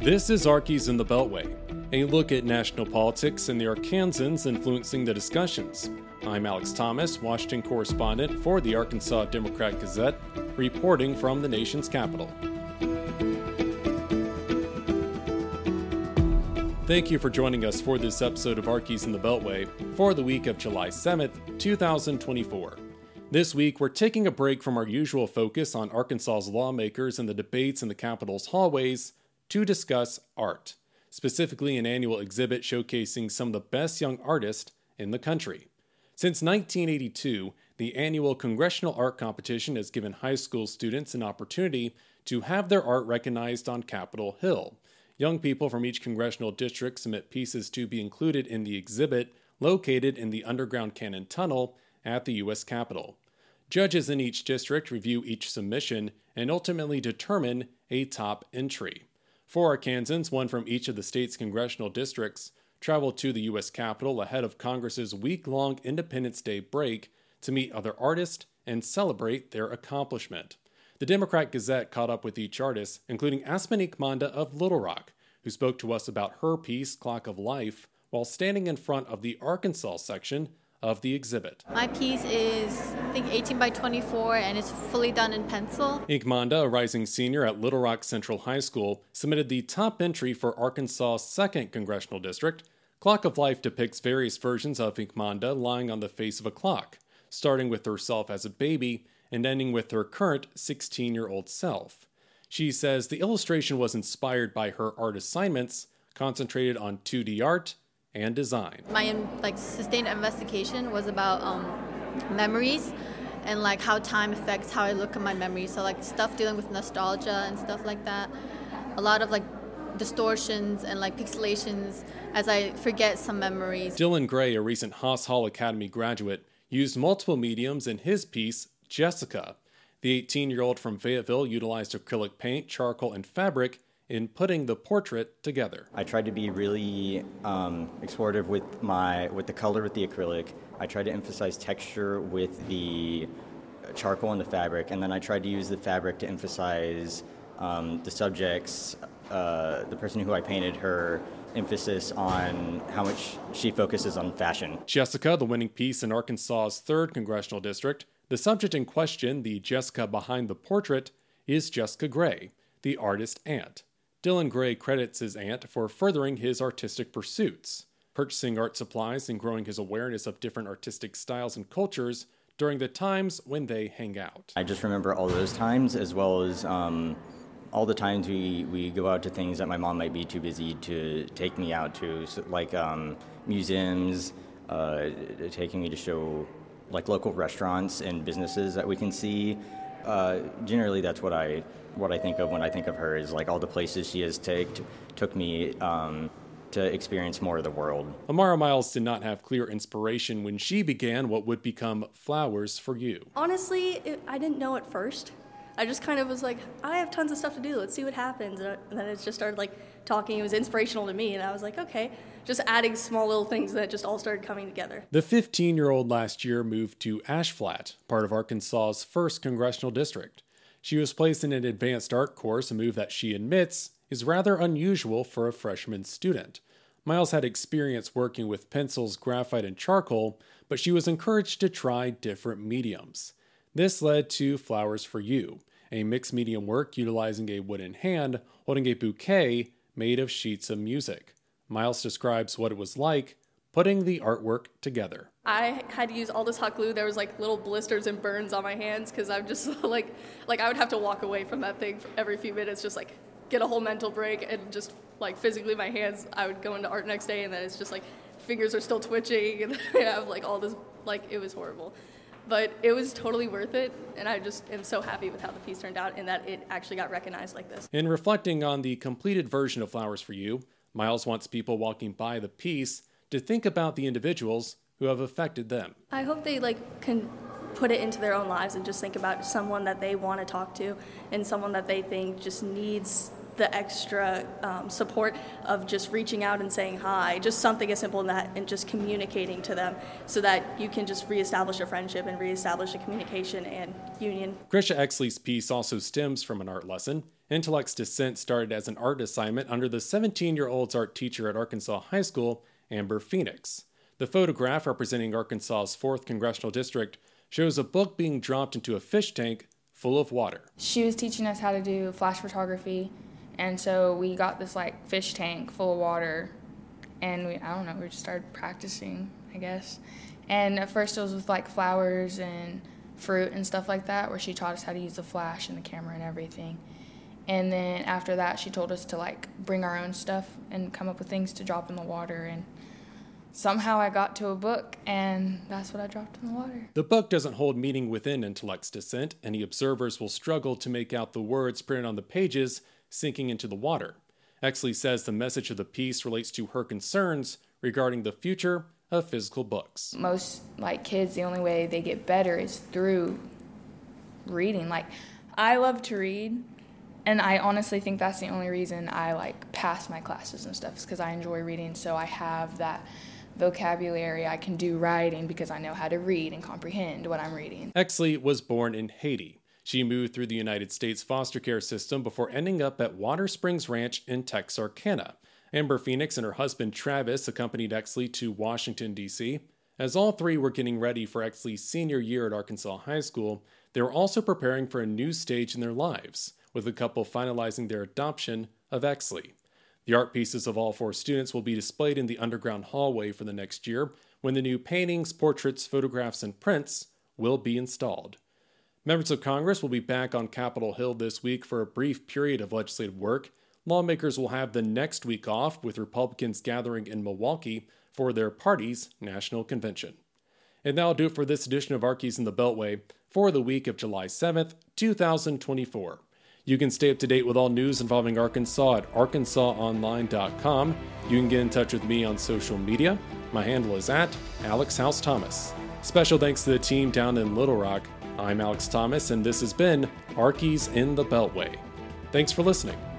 This is Archies in the Beltway, a look at national politics and the Arkansans influencing the discussions. I'm Alex Thomas, Washington correspondent for the Arkansas Democrat-Gazette, reporting from the nation's capital. Thank you for joining us for this episode of Archies in the Beltway for the week of July 7th, 2024. This week, we're taking a break from our usual focus on Arkansas's lawmakers and the debates in the Capitol's hallways to discuss art, specifically an annual exhibit showcasing some of the best young artists in the country. Since 1982, the annual Congressional Art Competition has given high school students an opportunity to have their art recognized on Capitol Hill. Young people from each congressional district submit pieces to be included in the exhibit located in the underground cannon tunnel at the U.S. Capitol. Judges in each district review each submission and ultimately determine a top entry. 4 Arkansans, one from each of the state's congressional districts, traveled to the U.S. Capitol ahead of Congress's week-long Independence Day break to meet other artists and celebrate their accomplishment. The Democrat-Gazette caught up with each artist, including Aspen Ikmanda of Little Rock, who spoke to us about her piece, Clock of Life, while standing in front of the Arkansas section of the exhibit. My piece is, I think, 18 by 24, and it's fully done in pencil. Ikmanda, a rising senior at Little Rock Central High School, submitted the top entry for Arkansas's 2nd Congressional District. Clock of Life depicts various versions of Ikmanda lying on the face of a clock, starting with herself as a baby and ending with her current 16-year-old self. She says the illustration was inspired by her art assignments, concentrated on 2D art and design. My sustained investigation was about memories and how time affects how I look at my memories. So stuff dealing with nostalgia and stuff like that. A lot of distortions and pixelations as I forget some memories. Dylan Gray, a recent Haas Hall Academy graduate, used multiple mediums in his piece, Jessica. The 18-year-old from Fayetteville utilized acrylic paint, charcoal, and fabric in putting the portrait together. I tried to be really explorative with the color with the acrylic. I tried to emphasize texture with the charcoal and the fabric, and then I tried to use the fabric to emphasize the subjects, the person who I painted, her emphasis on how much she focuses on fashion. Jessica, the winning piece in Arkansas's 3rd Congressional District. The subject in question, the Jessica behind the portrait, is Jessica Gray, the artist's aunt. Dylan Gray credits his aunt for furthering his artistic pursuits, purchasing art supplies and growing his awareness of different artistic styles and cultures during the times when they hang out. I just remember all those times, as well as all the times we go out to things that my mom might be too busy to take me out to, so museums, taking me to show local restaurants and businesses that we can see. Generally, that's what I think of when I think of her, is all the places she has took me to experience more of the world. Amara Miles did not have clear inspiration when she began what would become Flowers for You. Honestly, I didn't know at first. I just kind of was I have tons of stuff to do. Let's see what happens. And then it just started talking. It was inspirational to me, and I was okay. Just adding small little things that just all started coming together. The 15-year-old last year moved to Ashflat, part of Arkansas's 1st Congressional District. She was placed in an advanced art course, a move that she admits is rather unusual for a freshman student. Miles had experience working with pencils, graphite, and charcoal, but she was encouraged to try different mediums. This led to Flowers for You, a mixed medium work utilizing a wooden hand holding a bouquet made of sheets of music. Miles describes what it was like putting the artwork together. I had to use all this hot glue. There was little blisters and burns on my hands because I'm just I would have to walk away from that thing every few minutes, just get a whole mental break, and just physically my hands, I would go into art next day and then it's just fingers are still twitching and I have all this, it was horrible. But it was totally worth it, and I just am so happy with how the piece turned out and that it actually got recognized like this. In reflecting on the completed version of Flowers for You, Miles wants people walking by the piece to think about the individuals who have affected them. I hope they can put it into their own lives and just think about someone that they want to talk to and someone that they think just needs the extra support of just reaching out and saying hi, just something as simple as that, and just communicating to them so that you can just reestablish a friendship and reestablish a communication and union. Grisha Exley's piece also stems from an art lesson Intellect's Descent started as an art assignment under the 17-year-old's art teacher at Arkansas High School, Amber Phoenix. The photograph representing Arkansas's 4th Congressional District shows a book being dropped into a fish tank full of water. She was teaching us how to do flash photography, and so we got this fish tank full of water, and we just started practicing, I guess. And at first it was with flowers and fruit and stuff like that, where she taught us how to use the flash and the camera and everything. And then after that, she told us to bring our own stuff and come up with things to drop in the water. And somehow I got to a book, and that's what I dropped in the water. The book doesn't hold meaning within Intellect's Descent. Any observers will struggle to make out the words printed on the pages sinking into the water. Exley says the message of the piece relates to her concerns regarding the future of physical books. Most kids, the only way they get better is through reading. I love to read. And I honestly think that's the only reason I pass my classes and stuff, is because I enjoy reading, so I have that vocabulary. I can do writing because I know how to read and comprehend what I'm reading. Exley was born in Haiti. She moved through the United States foster care system before ending up at Water Springs Ranch in Texarkana. Amber Phoenix and her husband Travis accompanied Exley to Washington, D.C. As all three were getting ready for Exley's senior year at Arkansas High School, they were also preparing for a new stage in their lives, with the couple finalizing their adoption of Exley. The art pieces of all 4 students will be displayed in the underground hallway for the next year, when the new paintings, portraits, photographs, and prints will be installed. Members of Congress will be back on Capitol Hill this week for a brief period of legislative work. Lawmakers will have the next week off, with Republicans gathering in Milwaukee for their party's national convention. And that'll do it for this edition of Arkies in the Beltway for the week of July 7th, 2024. You can stay up to date with all news involving Arkansas at arkansasonline.com. You can get in touch with me on social media. My handle is @AlexHouseThomas. Special thanks to the team down in Little Rock. I'm Alex Thomas, and this has been Arkies in the Beltway. Thanks for listening.